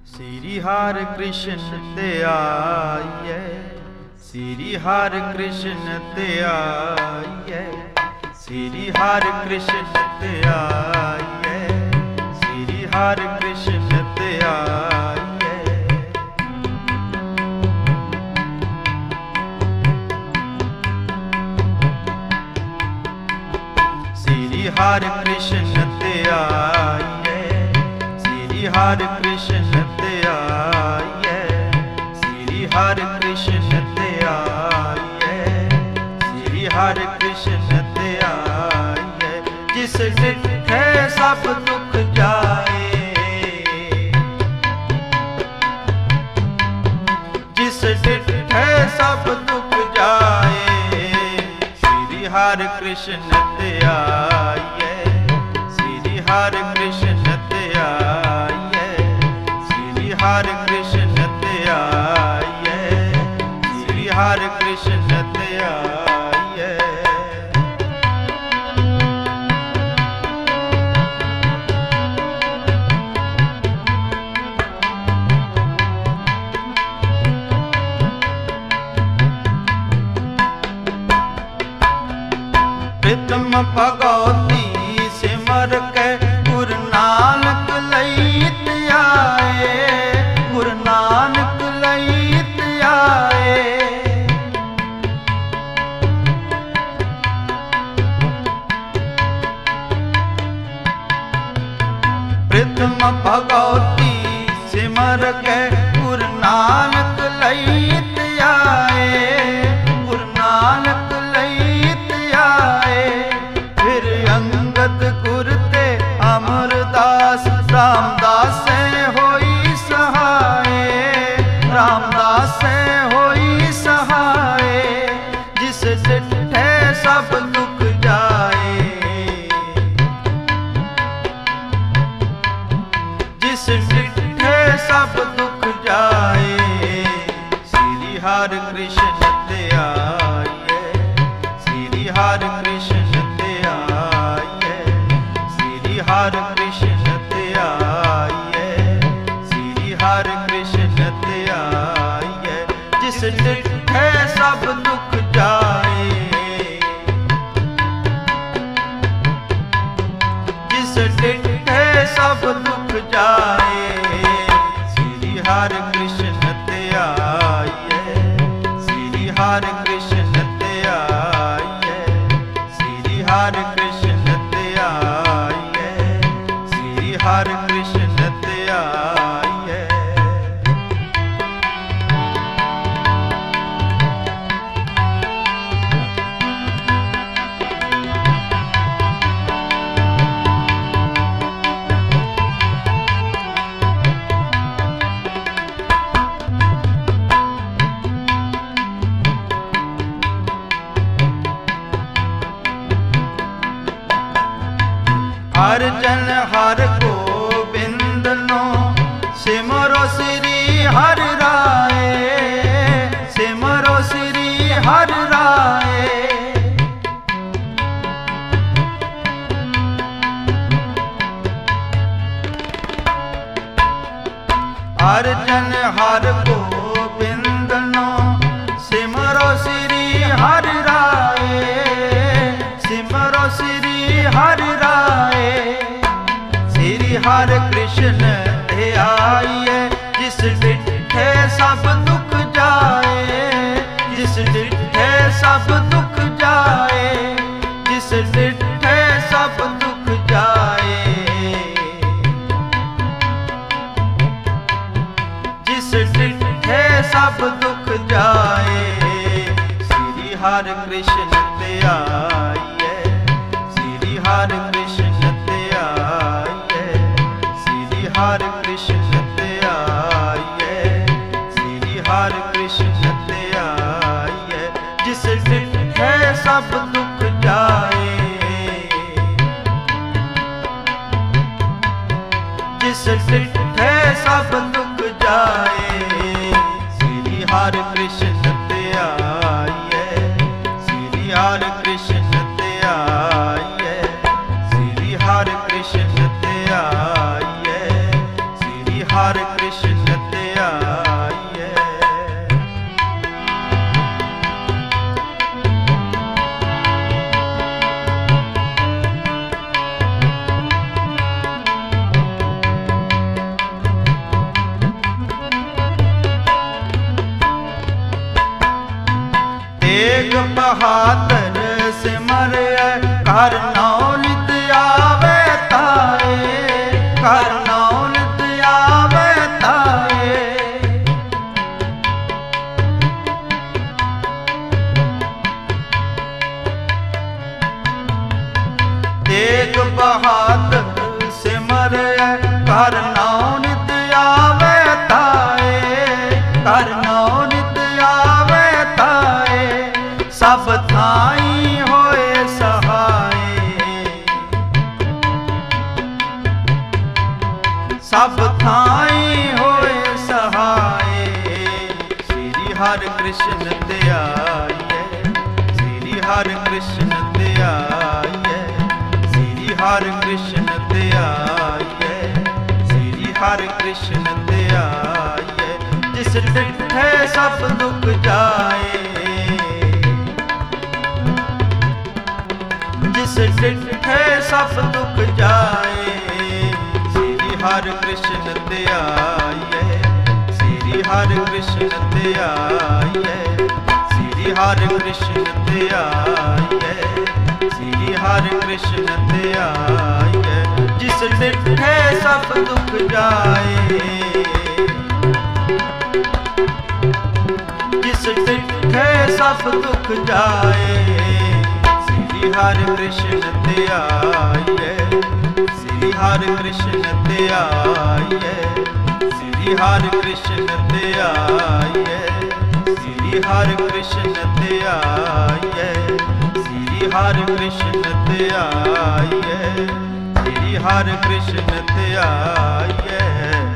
श्री हरि कृष्ण ते आइए, श्री हरि कृष्ण ते आइए, श्री हरि कृष्ण ते आइए, श्री हरि कृष्ण ते आइए। श्री हरि कृष्ण ते आइए, श्री हरि कृष्ण ते आइए, श्री हरि कृष्ण ते आइए, श्री हरि कृष्ण ते आइए। जिस डिठे सब दुख जाए, जिस डिठे सब दुख जाए, श्री हरि कृष्ण ते आइए, श्री हरि कृष्ण ते आइए, श्री हरि कृष्ण ते आइए, श्री हरि कृष्ण ते आइए। प्रीतम भगवती सिमर के गुरु नानक लईत आए, गुरु नानक लईत आए। प्रीतम भगवती सिमर के गुरु नानक लईत आए, गुरु नानक लईत आए। फिर अंगद गुर ते अमरदास रामदास होई सहाय, रामदास होई सहाय। जिस डिठे सब दुख जाए, जिस डिठे सब दुख जाए, श्री हरि कृष्ण ते आइए, श्री हरि कृष्ण ते आइए, श्री हरि कृष्ण ते आइए, श्री हरि कृष्ण ते आइए। जिस डिठे सब दुख जाए, जिस डिठे सब दुख जाए, श्री हरि कृष्ण ते आइए, श्री हरि कृष्ण ते आइए, श्री हरि कृष्ण ते आइए, श्री हरि कृष्ण ते आइए। हर जन हर गोबिंद नो सिमरो श्री हरि राय, सिमरो श्री हरि राय। हर जन हर गोबिंद नो सिमरो श्री हरि राय, सिमरो श्री हरि राय। श्री हरि कृष्ण ते आइए, जिस डिठे सब दुख जाए, जिस डिठे सब दुख जाए, जिस डिठे सब दुख जाए, जिस डिठे सब दुख जाए, श्री हरि कृष्ण ते आइए, श्री हरि कृष्ण ते आइए, श्री हरि कृष्ण ते आइए, श्री हरि कृष्ण ते आइए। जिस डिठे सब दुख जाए, जिस डिठे सब दुख जाए, श्री हरि कृष्ण ते आइए, श्री हरि कृष्ण ते आइए, श्री हरि कृष्ण ते आइए, श्री हरि कृष्ण बहादुर सिमरै कर नाम नित आवे ताए, कर नाम नित आवे ताए। तेग बहादुर सिमरै कर नाम नित आवे ताए, कर नाम नित आवे ताए। सब थाई होए सहाय, सब थाई होए सहाय। श्री हरि कृष्ण ध्याइए, श्री हरि कृष्ण ध्याइए, श्री हरि कृष्ण ध्याइए, श्री हरि कृष्ण ध्याइए। जिस डिठे सब दुख जाए, जिस डिठे सब दुख जाए। श्री हरि कृष्ण ध्याइए, श्री हरि कृष्ण ध्याइए, श्री हरि कृष्ण ध्याइए, श्री हरि कृष्ण ध्याइए। जिस डिठे सब दुख जाए, जिस डिठे सब दुख जाए। श्री हरि कृष्ण ध्याइए, श्री हरि कृष्ण ध्याइए, श्री हरि कृष्ण ध्याइए, श्री हरि कृष्ण ध्याइए, श्री हरि कृष्ण ध्याइए, श्री हरि कृष्ण ध्याइए।